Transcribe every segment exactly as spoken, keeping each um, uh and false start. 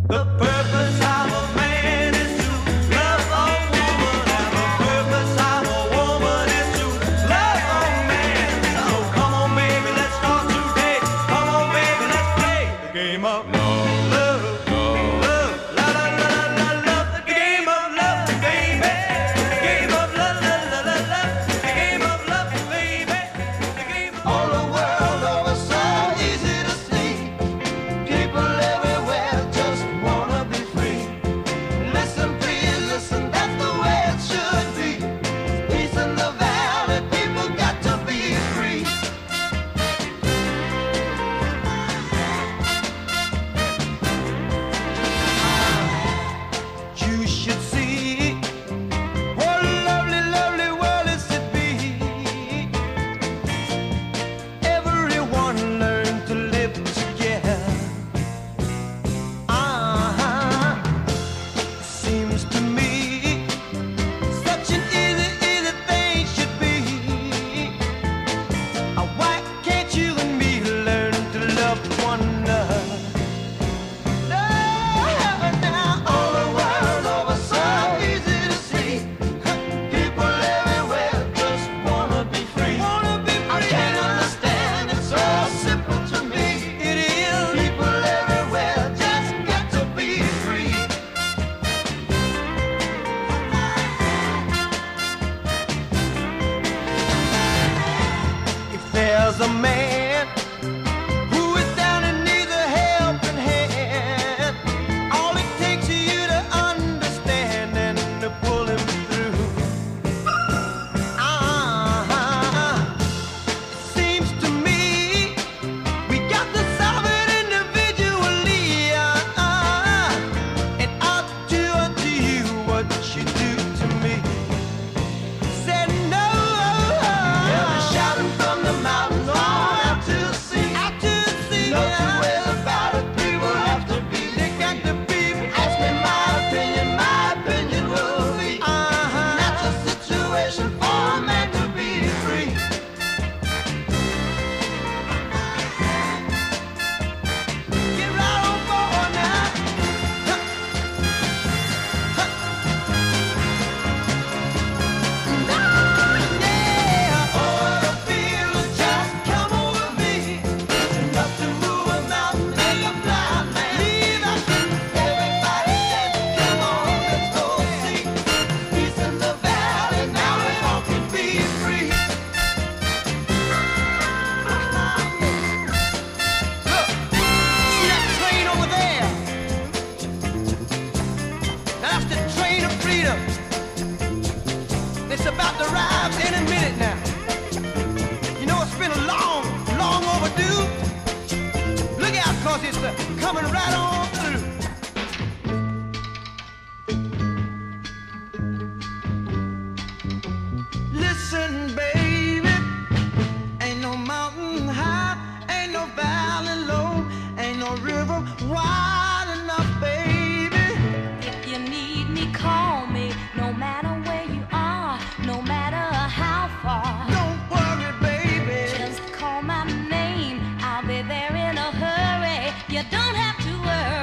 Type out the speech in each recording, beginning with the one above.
The purpose of a man is to love a woman, and the purpose of a woman is to love a man. So come on, baby, let's start today. Come on, baby, let's play the game of love, love, love, la la la la la, love, the game of love, baby, the game of love, la la la la, the game of love, baby, the game of All the world over, so easy to see. People everywhere just wanna be free. Listen, please, listen, that's the way it should be. Peace in the valley, people got to be free. You should see what a lovely, lovely world is to be. Everyone learn to live together. Uh-huh. Seems to me such an easy, easy thing should be. Uh, Why can't you and me learn to love one another? No, now all the world over, so easy to see. People everywhere just wanna be free. Wanna be free. I can't understand, it's so simple to me. It is. People everywhere just got to be free. If there's a man who is down and needs a helping hand, all it takes is you to understand and to pull him through. Uh-huh. It seems to me we got to solve it individually. Uh-uh. It ought to unto you what you do to me. Said no. Yeah, they're shouting from the mountains all out to the sea. Out to the sea. No two ways about it. People have to be. They got to be. Ask me my opinion. My opinion will be. Uh-huh. That's a situation for a man to be free. Get right on board now. Huh. Huh. No, yeah. Oh, the feeling just come over me. It's enough to move a mountain like a blind man. Leave out. Everybody said, come on, let's go see. Peace in the valley, now we all can be free. Look, see that train over there? That's the train of freedom. It's about to arrive any minute now. You know, it's been a long, long overdue. Look out, cause it's uh, coming right on through. Listen, baby, ain't no mountain high, ain't no valley low, ain't no river wide enough, baby. If you need me, call me. No matter where you are, no matter how far. Don't worry, baby. Just call my name. I'll be there in a hurry. You don't have to worry.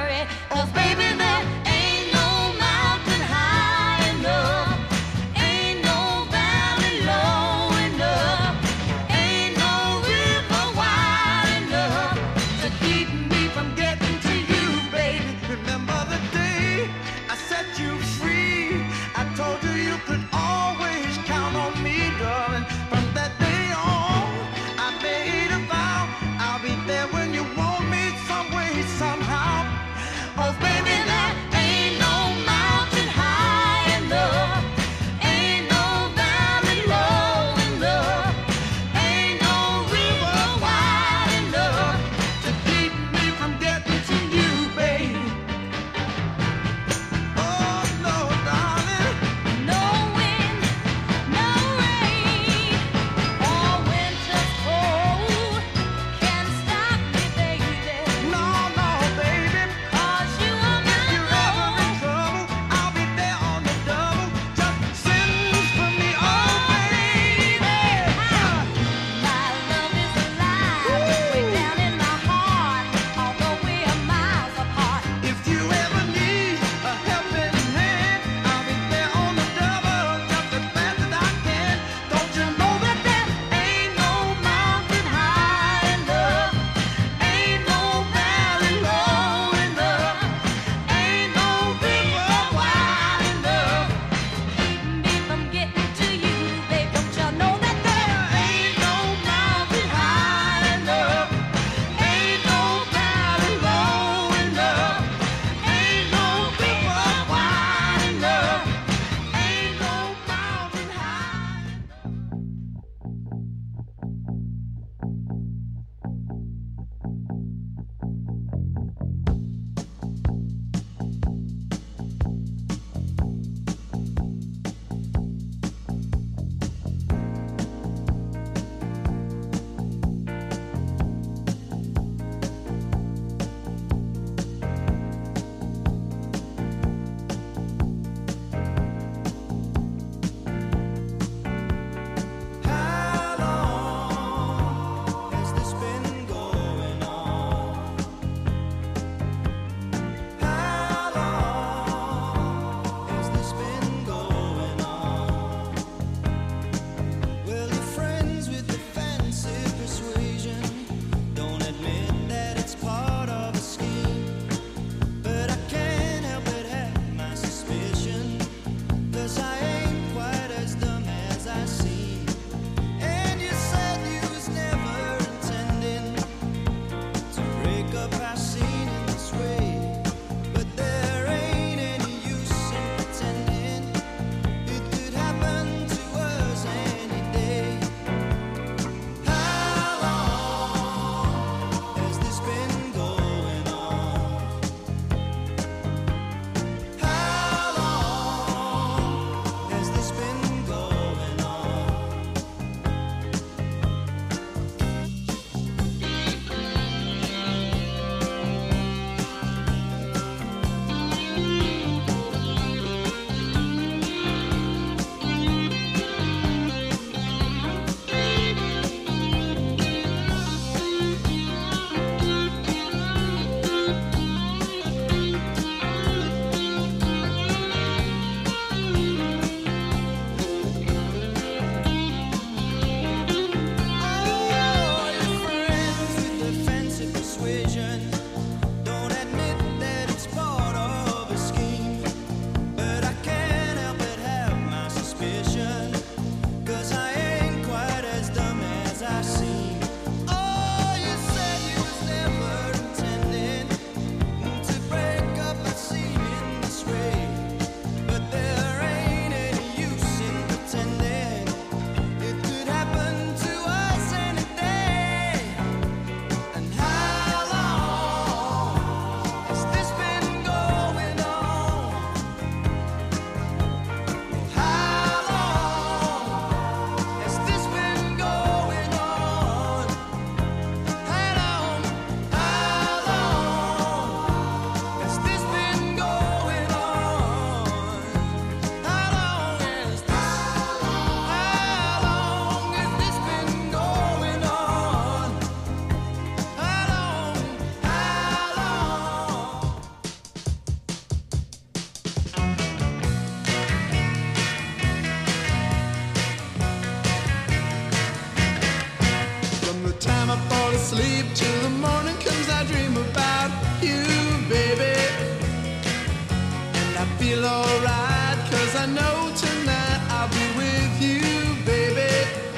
sleep till the morning comes. I dream about you, baby. And I feel alright, cause I know tonight I'll be with you, baby.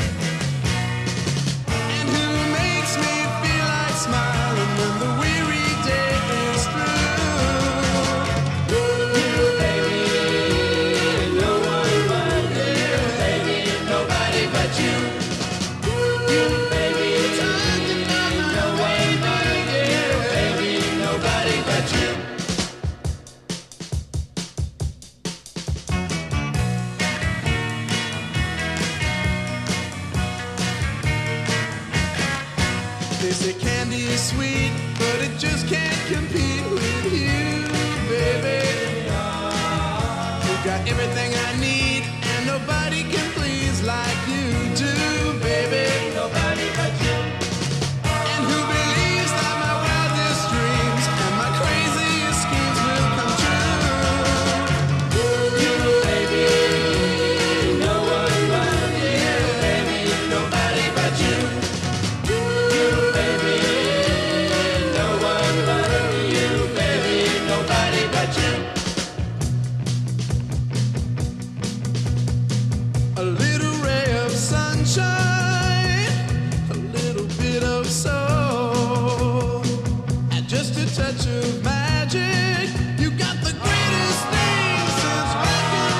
And who makes me feel like smiling when the weary day is through? You, baby, no one but you, baby, nobody but you. You, baby, no one but you, baby, nobody but you. They say candy is sweet, but it just can't compete with you, baby. You got everything I need, and nobody can please like you do, baby. Nobody but you. And who believes that my wildest dreams and my craziest schemes will come true? You, baby, no one but you, baby, nobody but you. You, baby, no one but you, baby, nobody but you. A little ray of sunshine, a little bit of soul, and just a touch of magic. You got the greatest thing since rock and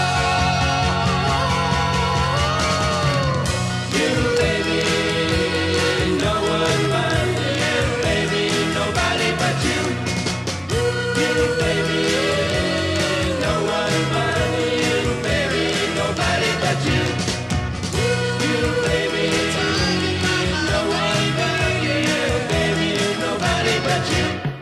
roll. You, baby, no one but you, baby, nobody but you. You, baby, no one but you, baby, nobody but you. You, baby, no one but you, baby, nobody but you.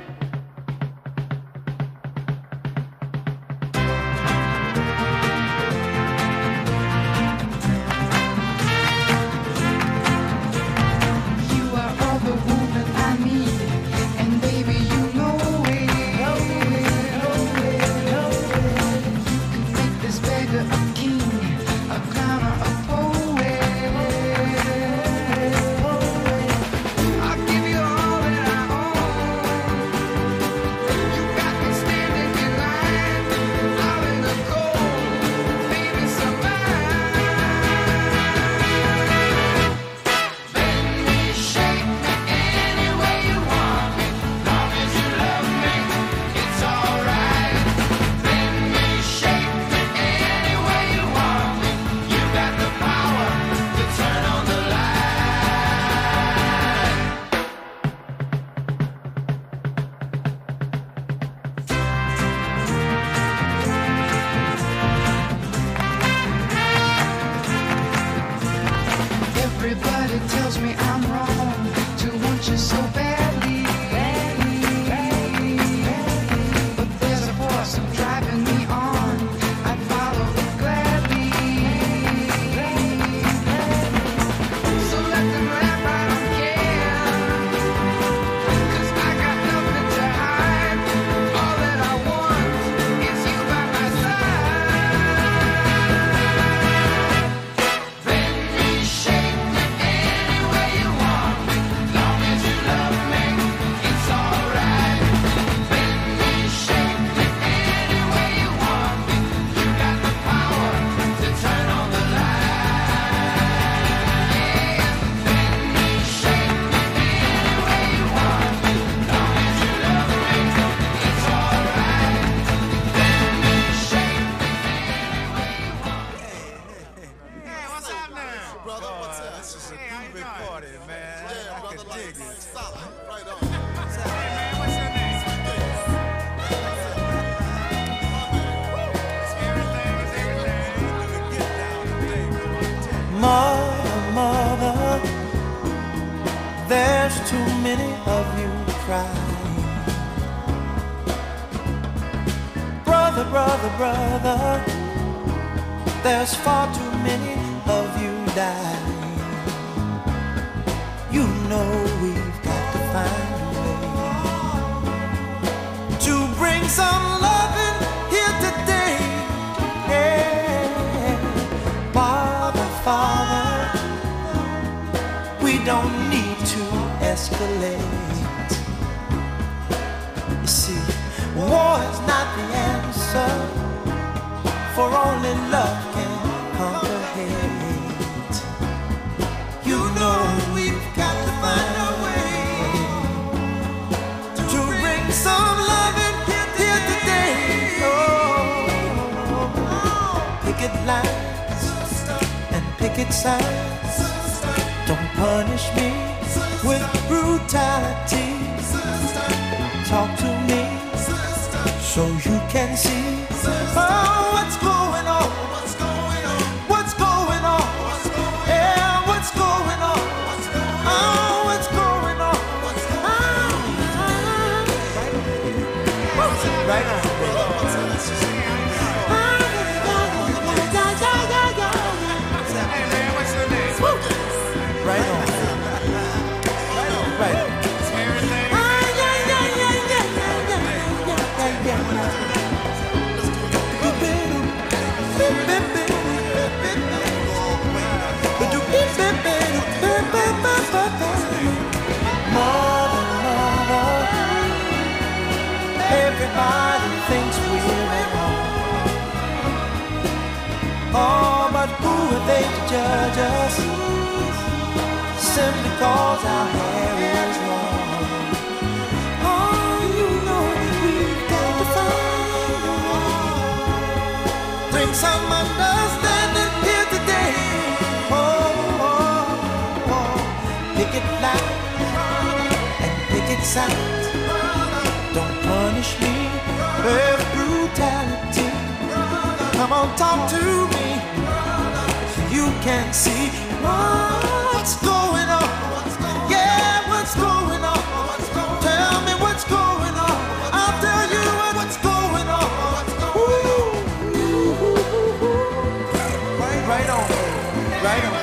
You are all the woman I need, and baby, you know it. You can make this beggar a king, a clown or a poet. I'll give you all that I own. You got me standing in line, out in the cold, baby, survive. Bend me, shake me any way you want me. Long as you love me, it's alright. Bend me, shake me any way you want me. You got the power to turn on the light. Everybody tells me I'm wrong to want you so badly. But there's a force driving me on. I'd follow it gladly. So let them laugh, I don't care. 'Cause I got nothing to hide. All that I want is you by my side. Bend me, shake me any way you want me. Long as you love me, it's alright. Bend me, shake me any way you want me. You got the power to turn on the light. Yeah, bend me, shake me any way you want me. Long as you love me, it's alright. Bend me, shake me any way you want me. Hey, what's up now? Brother, what's up? This is a groovy party, man. Yeah, I brother, can like dig this. it. Solid. Right on. Hey, man, what's your name? Everything is everything. Do the get down thing. Come on, tell me. Mother, mother, there's too many of you crying. Brother, brother, brother, there's far too many of you dying. You know we've got to find a way to bring some loving here today. Yeah. Father, Father, we don't need to escalate. You see, war is not the answer, for only love can conquer hate. You know we've got to find a way to bring some love in here today. Oh, picket lines and picket signs, don't punish me with brutality. Talk to me so you can see, oh, what's going on, what's going on, what's going on, yeah, what's going on, oh, what's going on, oh, right now, Hey man, what's your name? right on, right on. Everything. Everybody thinks we're at home. Oh, but who are they to judge us? Simply cause our hair is long. Oh, you know we've got to find a way. Bring some understanding here today. Oh, oh, oh. Picket line and picket signs, don't punish me with brutality. Come on, talk to me so you can see what's going on. Yeah, what's going on? Tell me what's going on. I'll tell you what's going on. Ooh, right on, right on.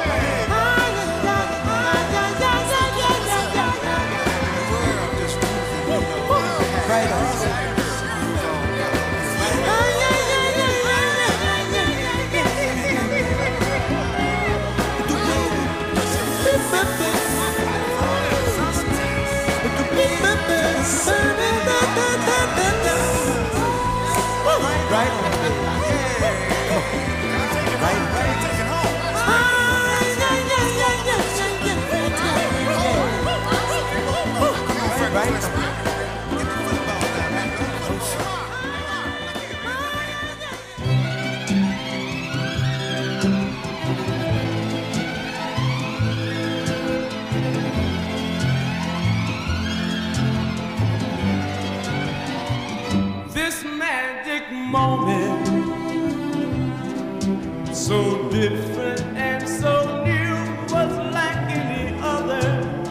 Right on. Right on. Right on. This magic moment, so different and so new, was like any other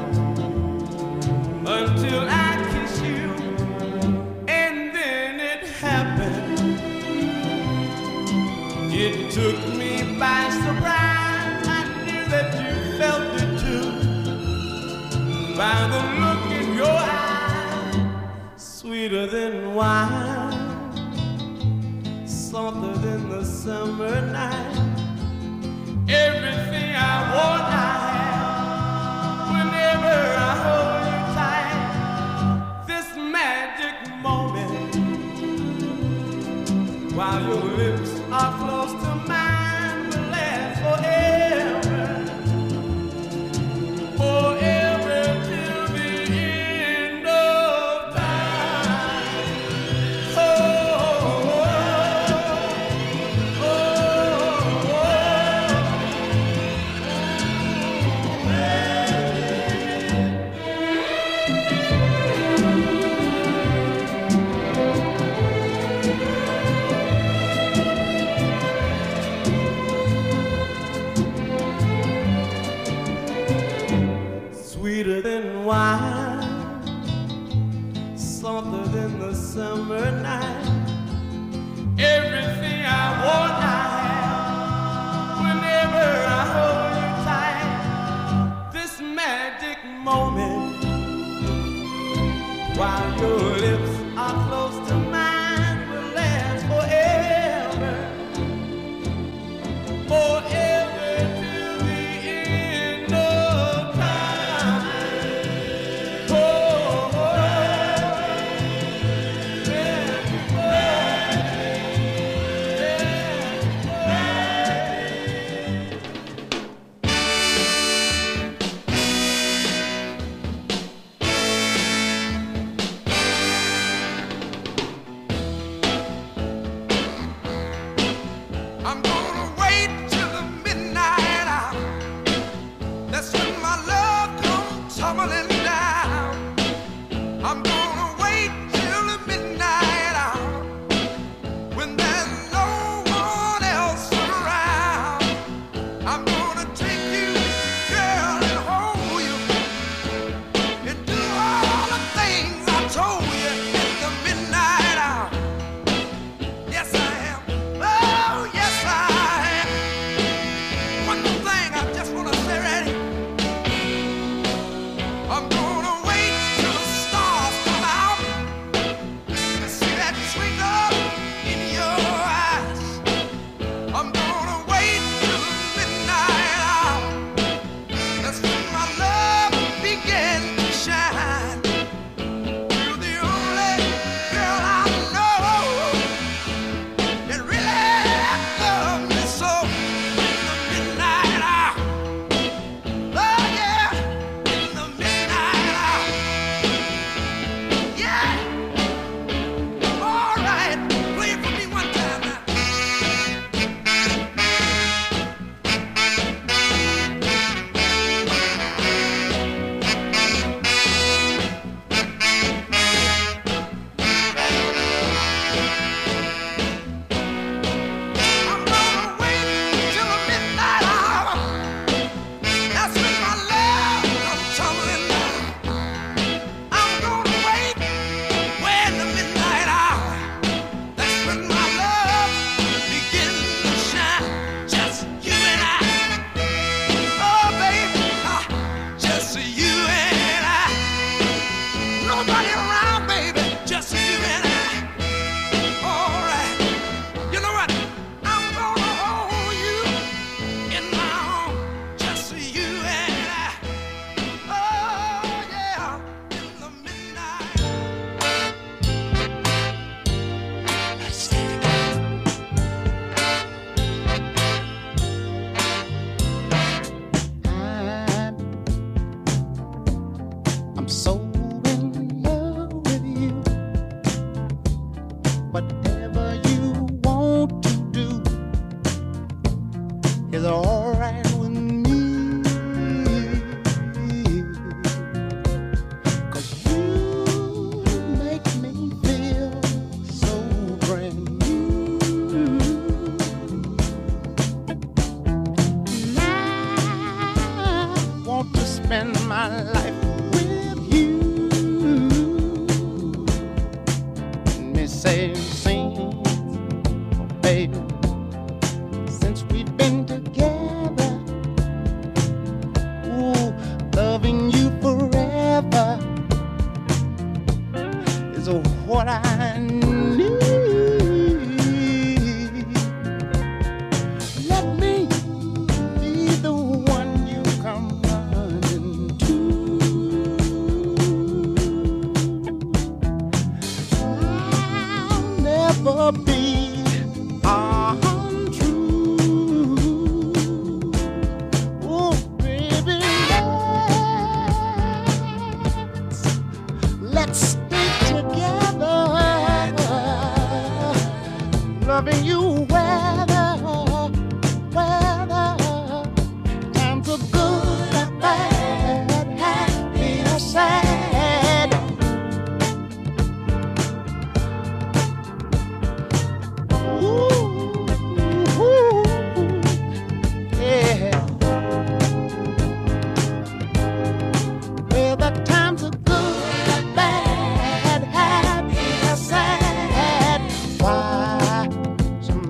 until I kissed you, and then it happened. It took me by surprise. I knew that you felt it too, by the look in your eyes, sweeter than wine, softer than the summer night. Everything I want, I have. Whenever I hold you tight, this magic moment, while your lips are close to mine, will last forever, forever till the end of time. Oh, oh, oh, oh, oh. Whatever you want to do is all right with me. 'Cause you make me feel so brand new. And I want to spend my life with you. Me say, sing, baby, since we've been together, ooh, loving you forever is what I need. Let me be the one you come running to. I'll never be untrue. Oh, baby, let's, let's stay together, loving you weather, weather. Times are good and bad, happy or sad. Ooh, ooh, yeah. Well, the times are good and bad, happy or sad. Why, some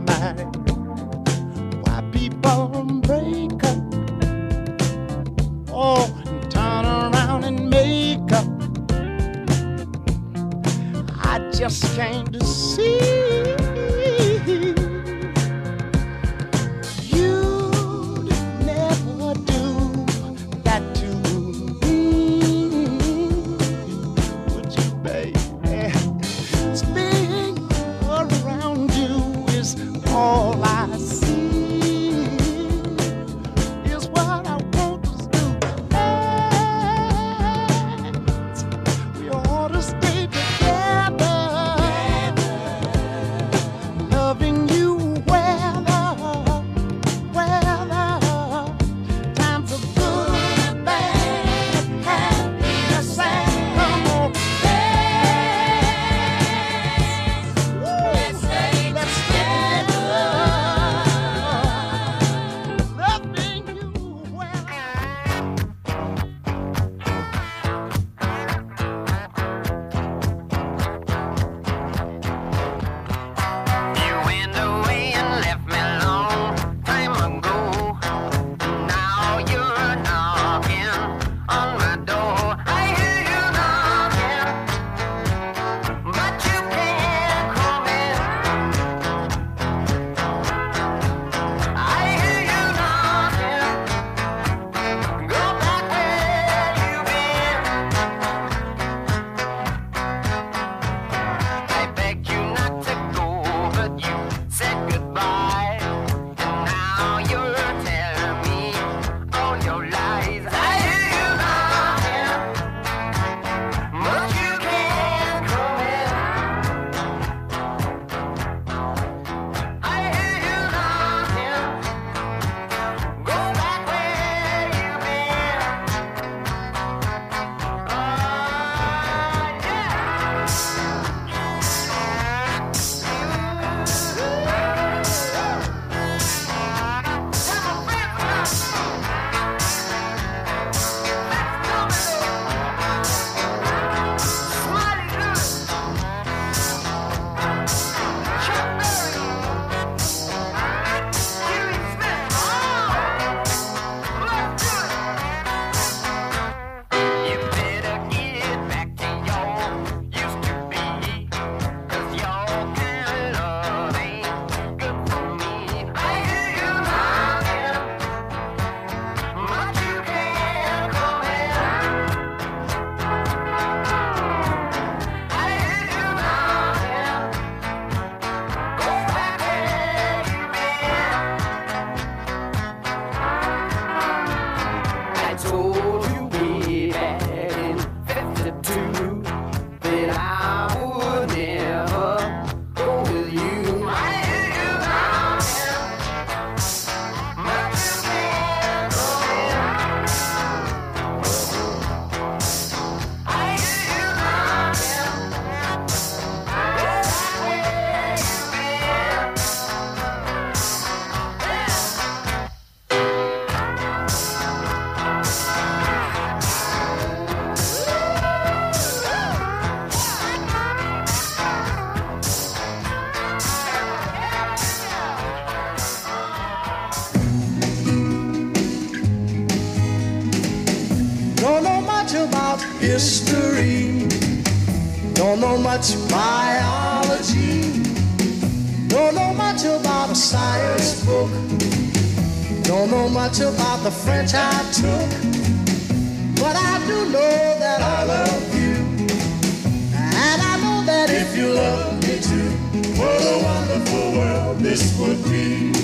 much biology, don't know much about a science book, don't know much about the French I took, but I do know that I love you, and I know that if you love me too, what a wonderful world this would be.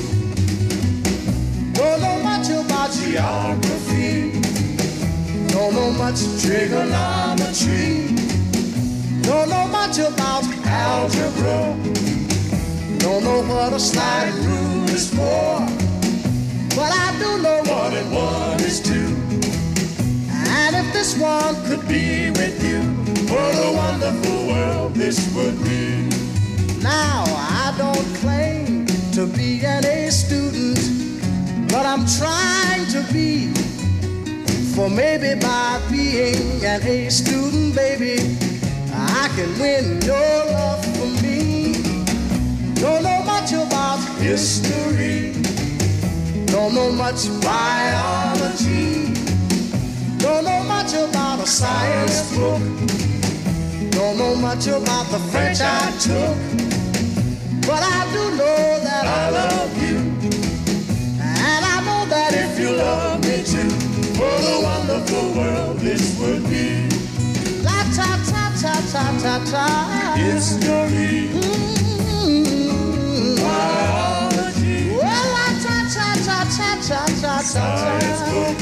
Don't know much about geography, don't know much trigonometry, don't know much about algebra, don't know what a slide rule is for, but I do know one and one is two. And if this one could be with you, what a wonderful world this would be. Now, I don't claim to be an A student, but I'm trying to be. For maybe by being an A student, baby, I can win your love for me. Don't know much about history, don't know much biology, don't know much about a science book, don't know much about the French I took, but I do know that I love you, and I know that if you love me too, what a wonderful world this would be. La ta ta ta ta ta ta. History. Mm-hmm. Biology. Well, la ta ta ta ta ta ta ta. Science book.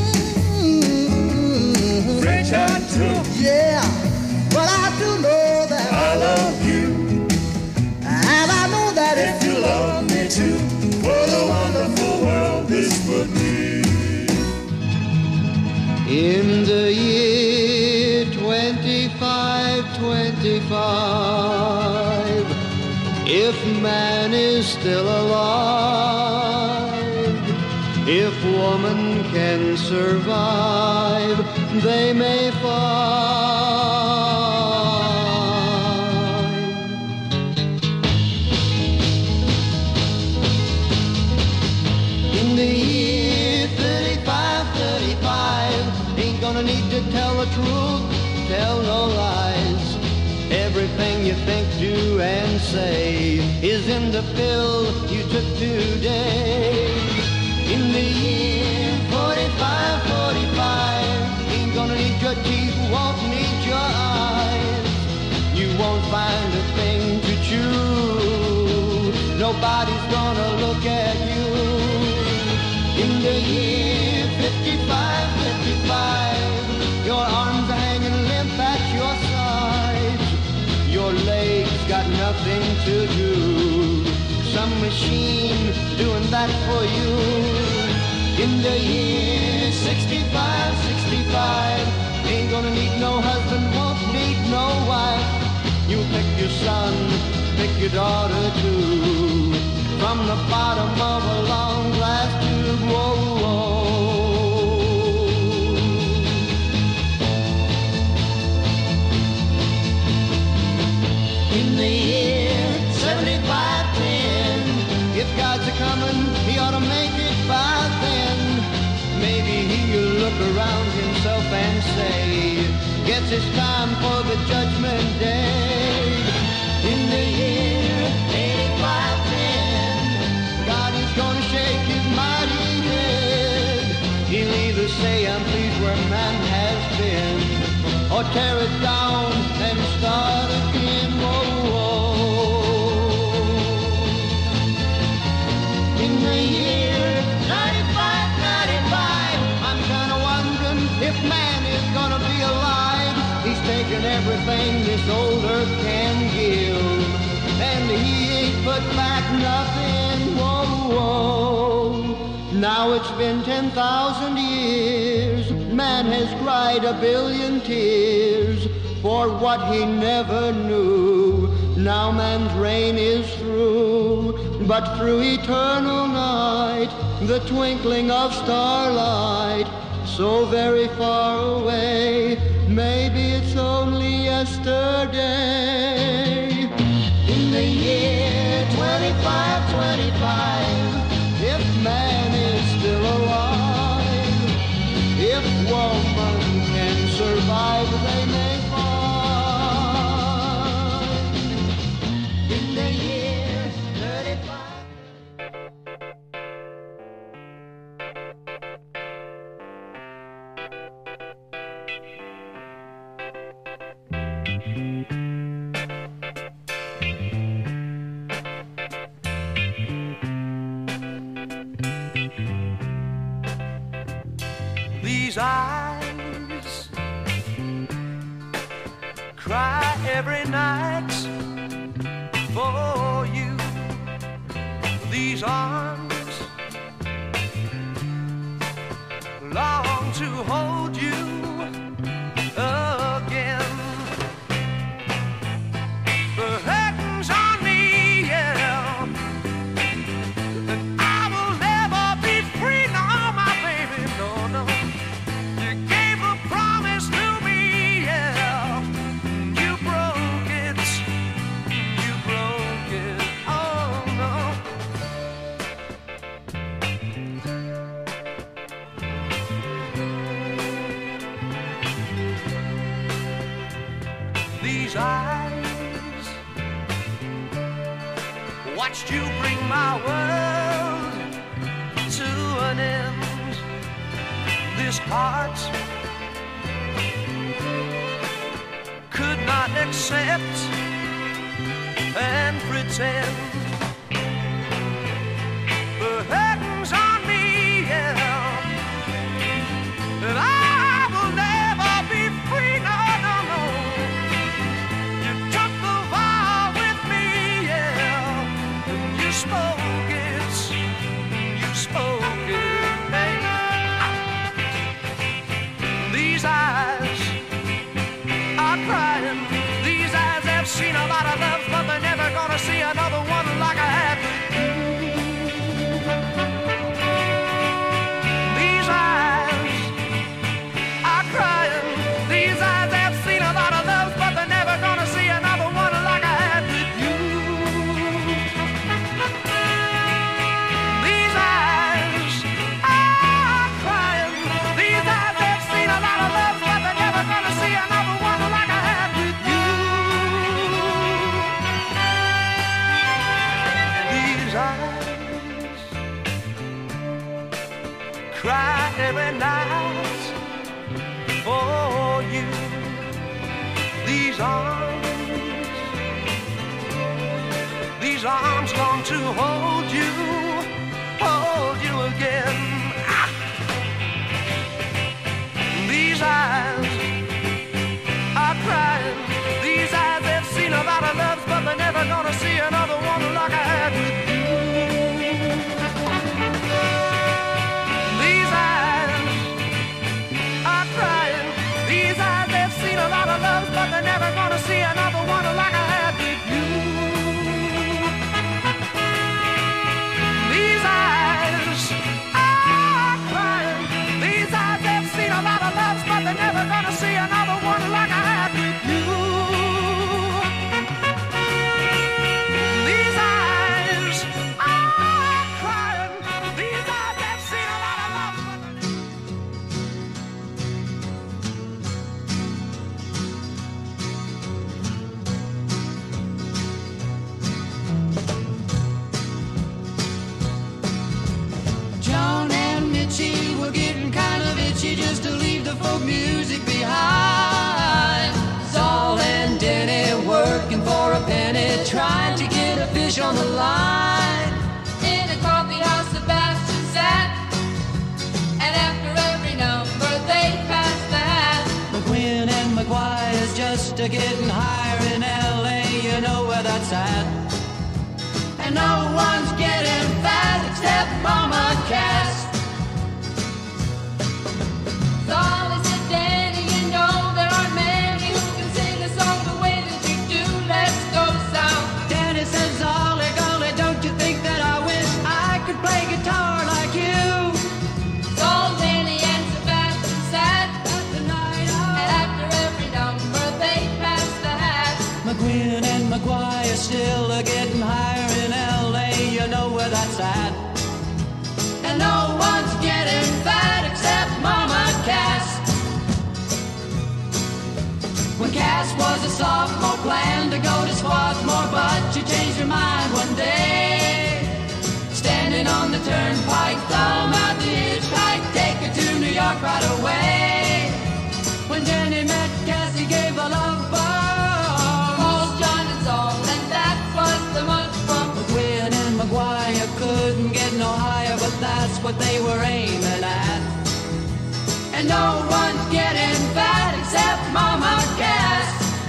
Mm-hmm. French I took. Yeah, but I do know that I love you, and I know that if you love me too, what a wonderful world this would be. In the year twenty-five twenty-five, if man is still alive, if woman can survive, they may find. In the year thirty-five thirty-five, ain't gonna need to tell the truth, tell no lies. Everything you think, do, and say is in the pill you took today. In the year forty-five forty-five, ain't gonna need your teeth, won't need your eyes. You won't find a thing to chew, nobody's gonna look at you. In the year fifty-five fifty-five, your arms are hanging limp at your sides, your legs got nothing to do, some machine doing that for you. In the year sixty-five sixty-five, ain't gonna need no husband, won't need no wife. You pick your son, pick your daughter too, from the bottom of a long glass tube. Whoa, whoa. In the year seventy-five ten, if God's a-comin', he ought to make it by then. Maybe he'll look around himself and say, guess it's time for the judgment day. In the year eighty-five ten, God is gonna shake his mighty head. He'll either say, I'm pleased where man has been, or tear it down and start again. Whoa, whoa. In the year ninety-five ninety-five, I'm kinda wondering if man is gonna be alive. He's taken everything this old earth can give, and he ain't put back nothing. Whoa, whoa. Now it's been ten thousand years, man has cried a billion tears for what he never knew. Now man's reign is through, but through eternal night, the twinkling of starlight, so very far away, maybe it's only yesterday. In the year twenty-five twenty-five, if man is still alive, if woman can survive, they may find. These eyes cry every night for you. These arms long to hold you again. The curtains on me, yeah, and I will never be free, no, my baby, no, no. You gave a promise to me, yeah, you broke it, you broke it, oh no. These eyes watched you bring my world to an end. This heart could not accept and pretend. The curtains on me, yeah, and I will never be free, no, no, no. You took the vow with me, yeah, and you spoke it, you spoke it, babe. These eyes are crying, these eyes have seen a lot of love, but they're never gonna see another one like I had with you. These eyes are crying, these eyes have seen a lot of love, but they're never gonna see another one like I had with you. These eyes are crying, these eyes have seen a lot of love, but they're never gonna see another one like I had with you. These eyes cry every night for you. These arms, these arms long to hold you, hold you again. Ah. These eyes are crying, these eyes have seen a lot of loves, but they're never gonna see another one like I had with you. These eyes are crying, these eyes have seen a lot of loves, but they're never gonna see another one like I had with you. These eyes are crying, these eyes have seen a lot of loves, but they're never gonna see another one like I had with you. These eyes are crying, these eyes have seen a lot of loves, but they're John and Mitchie were getting kind of itchy just to leave the folk music behind. Saul and Denny working for a penny, trying to get a fish on the line. In a coffee house, Sebastian sat, and after every number they passed the hat. McQueen and McGuire's just a getting higher in L A, you know where that's at. And no one's getting fat except Mama Cass. Saul said, Danny, you know there aren't many who can sing a song the way that you do. Let's go south. Danny says, Ollie, golly, don't you think that I wish I could play guitar like you? Saul, Danny, and Sebastian sat, At the night and out, after every number they passed the hat. McQueen and McGuire still are getting higher in L A, you know where that's at. And no one's getting fat except Mama Cass. When Cass was a sophomore, planned to go to Swarthmore, but she changed her mind one day. Standing on the turnpike, thumb out the hitchhike, take her to New York right away. When Jenny met Cass, he gave a love bomb. Called John and Saul, and that was the much fun. McQueen and McGuire couldn't get no higher, but that's what they were aiming at. And and no one's getting fat except Mama Cass.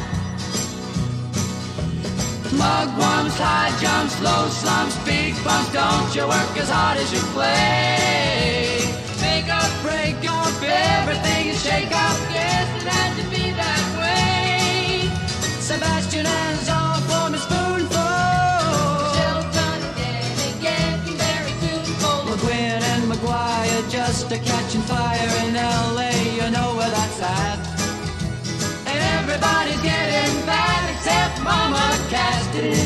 Mugwumps, high jumps, low slumps, big bumps. Don't you work as hard as you play. Make up, break up, everything is shake up. Guess it had to be that way. Sebastian has all for a spoonful. Shelton and getting very tuneful. McGuinn and McGuire just a catching fire in L A. You know where that's at. And everybody's getting fat except Mama Cass.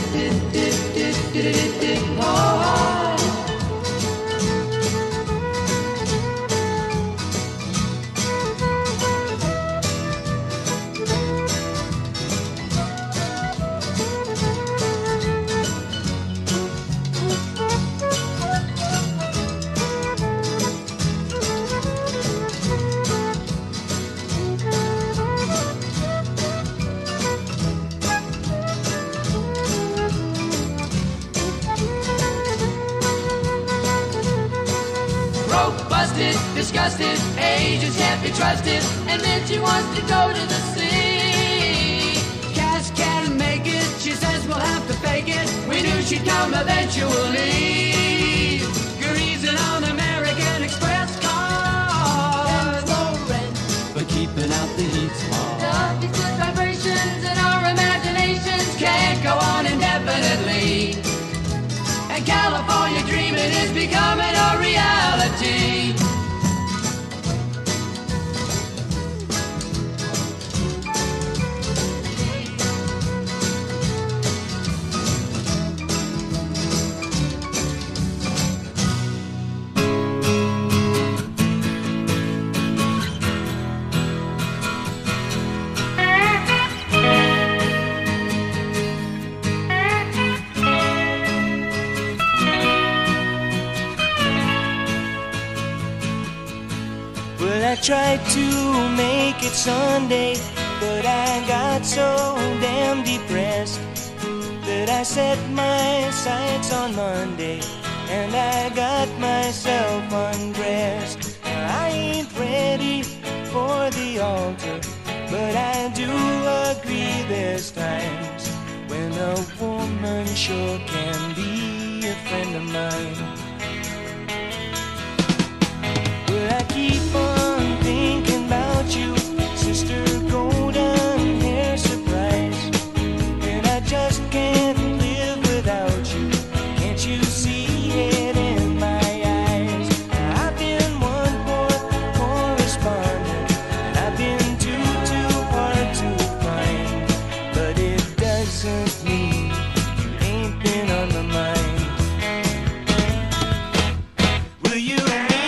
Oh. Disgusted, agents can't be trusted, and then she wants to go to the sea. Cass can't make it, she says we'll have to fake it. We knew she'd come eventually. Greasing on American Express cars, low rent, but keeping out the heat. Love these good vibrations, and our imaginations can't go on indefinitely. And California dreaming is becoming a reality. I tried to make it Sunday, but I got so damn depressed that I set my sights on Monday, and I got myself undressed. I ain't ready for the altar, but I do agree there's times when a woman sure can be a friend of mine. But I keep on thinking about you, sister golden hair surprise, and I just can't live without you. Can't you see it in my eyes? I've been one poor correspondent, and I've been too, too hard to find, but it doesn't mean you ain't been on my mind. Will you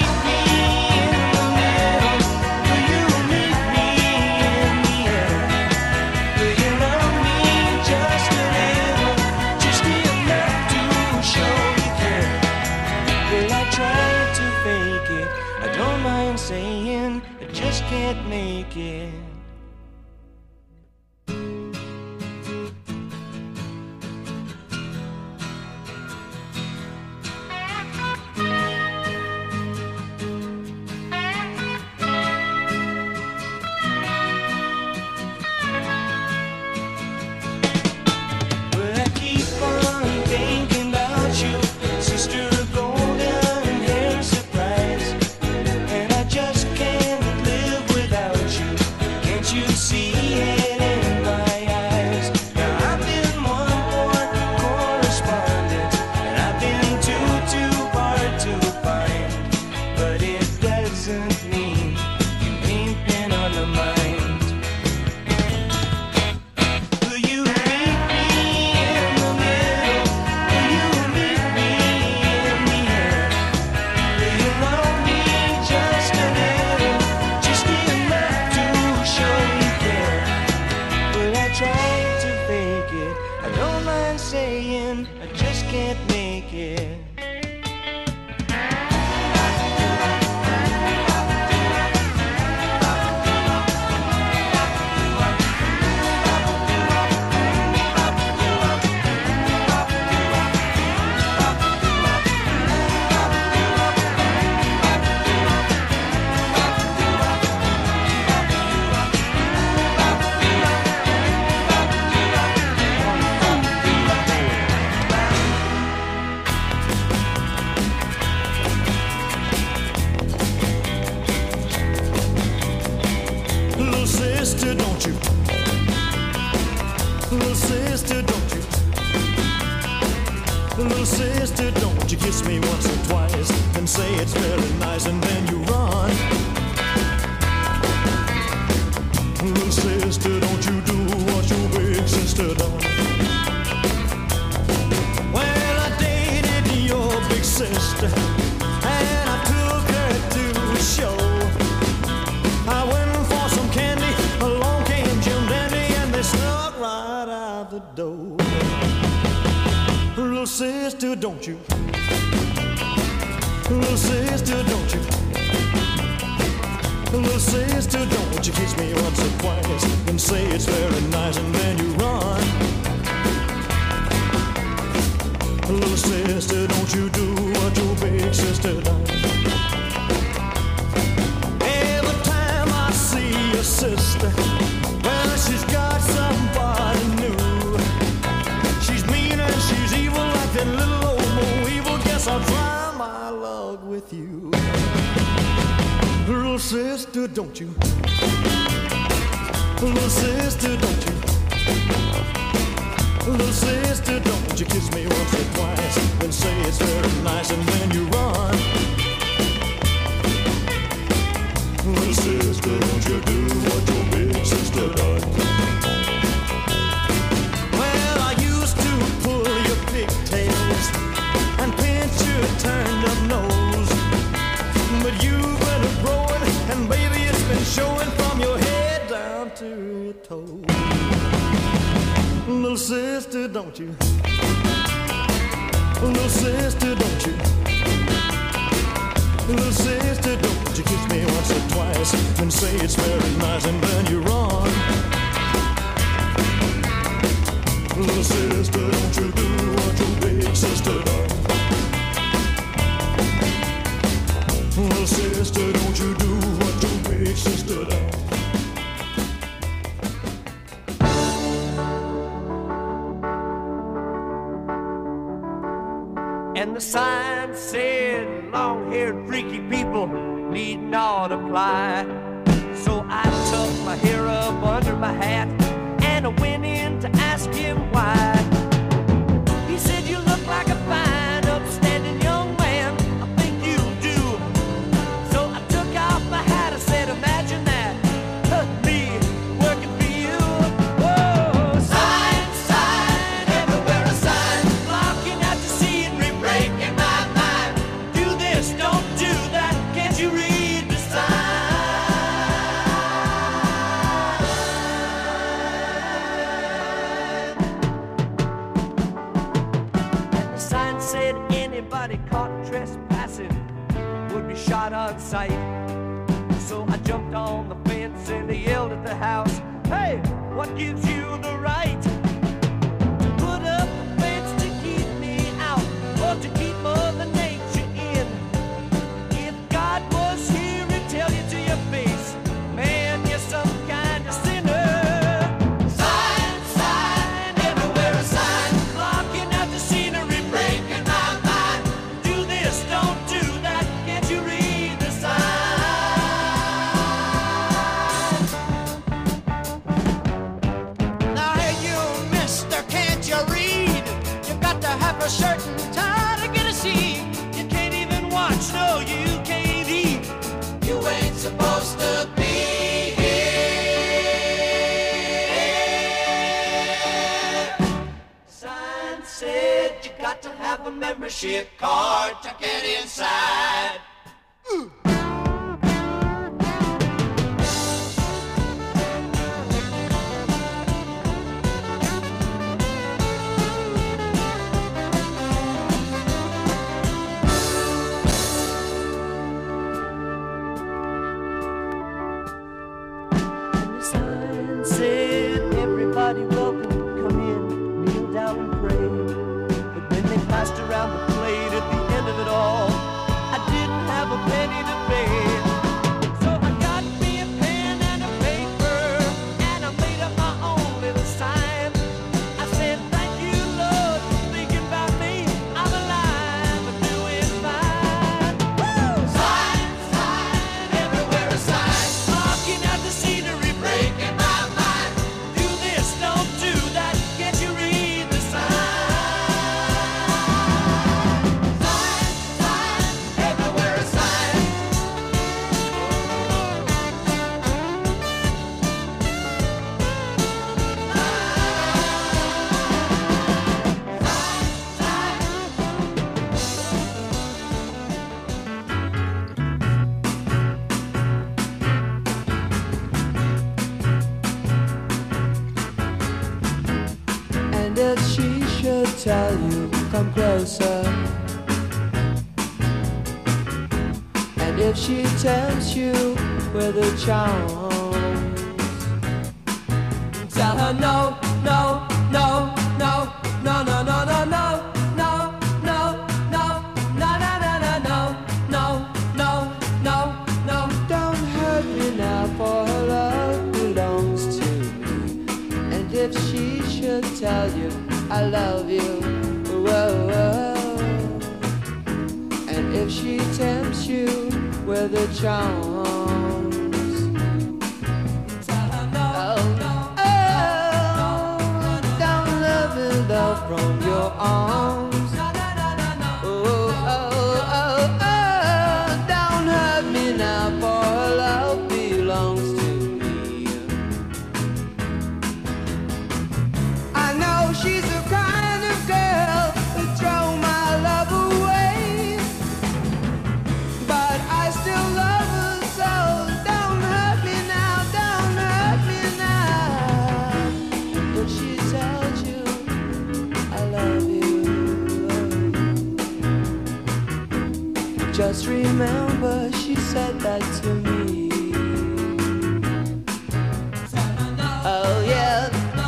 saying I just can't make it. But I keep on thinking about you, sister golden hair surprise, and I just can't live without you. Can't you see it in my eyes? Now I've been one poor correspondent, and I've been too, too hard to find, but it doesn't mean you ain't been on the mind. Will you meet me in the middle? Will you meet me in the air? Will you love me just a little, just enough to show you care? Well, I tried to fake it, I don't mind saying I just can't make it. don't you? Little sister, don't you? Little sister, don't you kiss me once or twice and say it's very nice and then you run. Little sister, don't you do what your big sister done. Well, I dated your big sister and I took her to a show. I went for some candy, along came Jim Dandy and they snuck right out the door. Little sister, don't you? Little sister, don't you? Little sister, don't you kiss me once or twice and say it's very nice and then you run. Little sister, don't you do what your big sister done. Every time I see your sister, well, she's got somebody new. She's mean and she's evil like that little old Mo Evil. Guess I'll try my luck with you. Little sister, don't you? Little sister, don't you? Little sister, don't you kiss me once or twice and say it's very nice and then you run. Little sister, don't you do what your big sister done. Well, I used to pull your pigtails and pinch your turned up nose, but you've been growing and baby it's been showing from your head down to your toes. Little sister, don't you? Little sister, don't you? Little sister, don't you kiss me once or twice and say it's very nice and then you run. Little sister, don't you do what your big sister done. Little sister, don't you do what your big sister done. And the sign said, long-haired freaky people need not apply. So I tucked my hair up under my hat and I went in to ask him why. He said, you look like a fine, upstanding young man. I think you do. So I took off my hat, I said, imagine that, huh, me working for you. Whoa, sign, sign, everywhere a sign, blocking out the scenery, breaking my mind. Do this, don't do that, can't you read the sign? And the sign said anybody caught trespassing would be shot on sight. So I jumped on the fence and I yelled at the house, hey, what gives you the right to put up a fence to keep me out or to keep Mother Nature in? If God was here, he'd tell you to your face, man, you're some kind of sinner. Sign, sign, everywhere a sign, blocking out the scenery, breaking my mind. Do this, don't do that, can't you read the sign? Now, hey, you mister, can't you read? You got to have a shirt and tie to get a seat. You can't even watch, no, you can't eat. You ain't supposed to be here. Sign said you got to have a membership card to get inside. And the sign said everybody welcome, come in, kneel down and pray. But when they passed around the plate at the end of it all, I didn't have a penny to pay. So I got me a pen and a paper, and I made up my own little sign. I said, thank you, Lord, for thinking about me. I'm alive, I'm doing fine. Woo! Sign, sign, everywhere a sign, blocking out the scenery, breaking my mind. tell you, come closer. And if she tempts you with her charms, tell her no, no, no, no, no, no, no, no, no. If she should tell you I love you, whoa, whoa. And if she tempts you with her charms, tell her no, oh, oh, don't love and love from your arms. Oh, oh, oh, oh, don't hurt me now, for her love belongs to she's the kind of girl who throw my love away, but I still love her, so don't hurt me now, don't hurt me now. If she tells you I love you, just remember she said that to me. Oh yeah.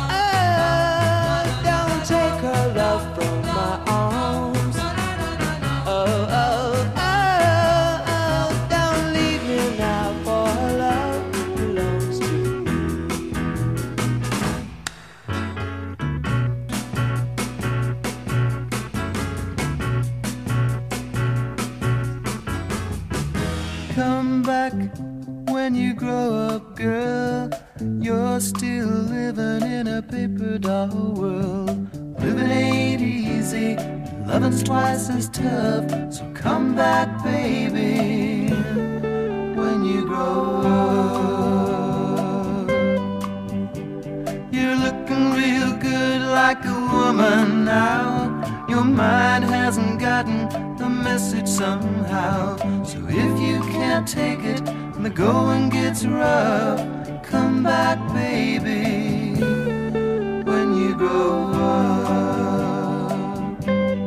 When you grow up, girl, you're still living in a paper doll world. Living ain't easy, loving's twice as tough, so come back, baby, when you grow up. You're looking real good like a woman now. Your mind hasn't gotten the message somehow. So if you can't take it, the going gets rough, come back, baby, when you grow up.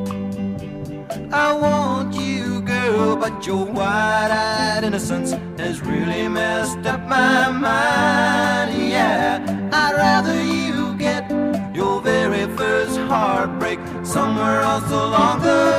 I want you, girl, but your wide-eyed innocence has really messed up my mind, yeah. I'd rather you get your very first heartbreak somewhere else along the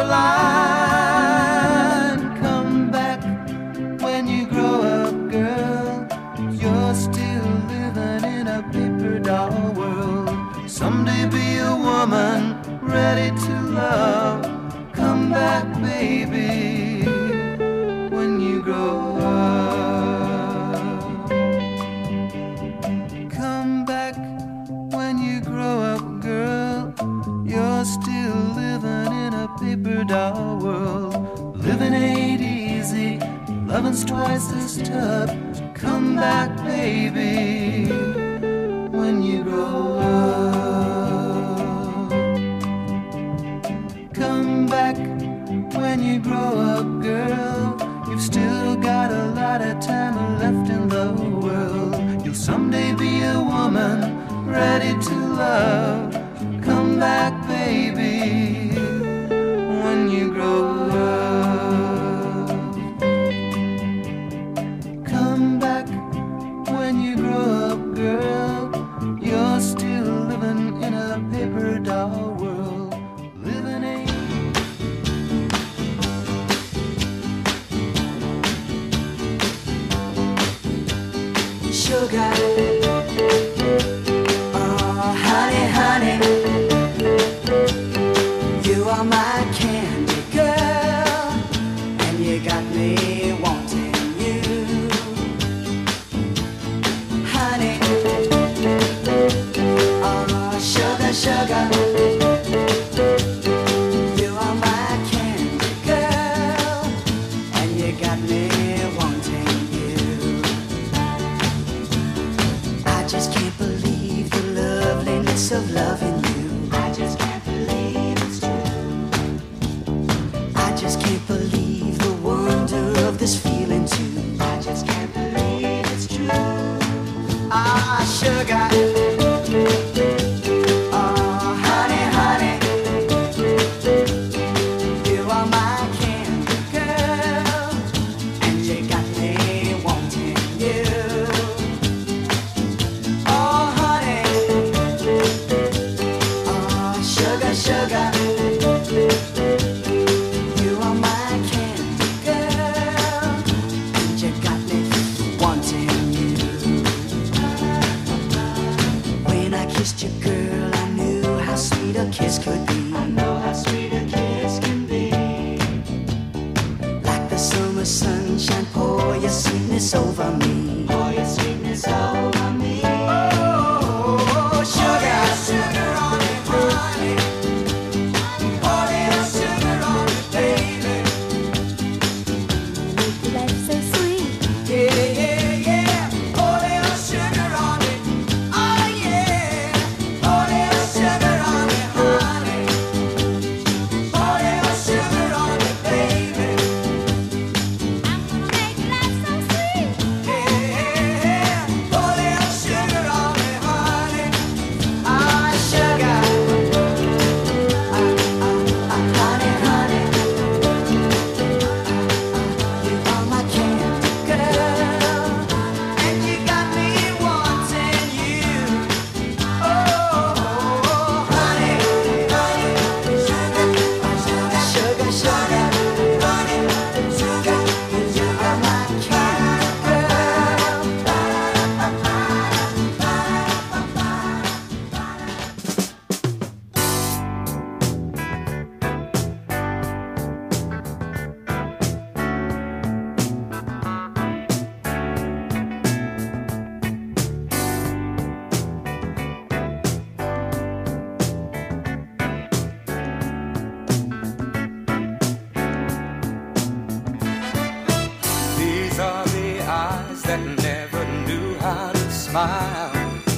line. Come back when you grow up, girl, you're still living in a paper doll world. Someday be a woman ready to love. Come back, baby, when you grow up. Come back when you grow up, girl, you're still living in a paper doll world. Living ain't easy, loving's twice as tough. Come back, baby, when you grow up. Come back when you grow up, girl. You've still got a lot of time left in the world. You'll someday be a woman ready to love. Come back, baby, when you grow up. Come back when you grow up, girl. You're still living in a paper doll world. Living ain't sugar. Oh, honey, honey, you are my candy girl, and you got me wanting you, honey. Oh, sugar, sugar, you are my candy girl, and you got me wanting you.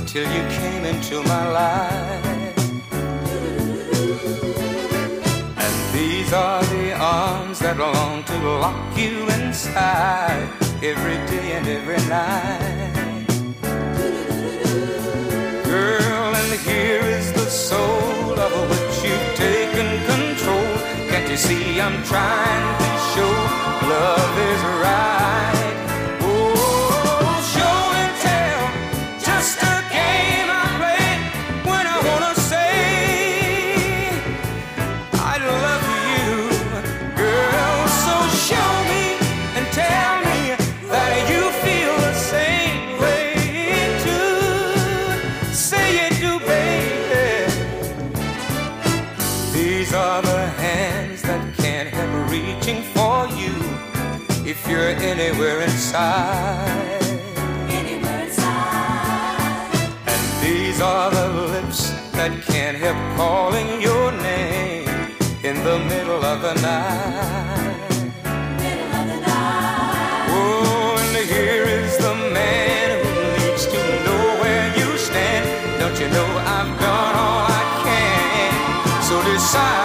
till you came into my life. And these are the arms that long to lock you inside every day and every night. Girl, and here is the soul of which you've taken control. Can't you see I'm trying to show love is right? Oh, show and tell, just a game I play when I wanna say I love you, girl. So show me and tell me that you feel the same way too. Say you do, baby. These are the hands that can't help reaching for you if you're anywhere inside. Anywhere inside. And these are the lips that can't help calling your name in the middle of the night. Middle of the night. Oh, and here is the man who needs to know where you stand. Don't you know I've done all I can? So decide.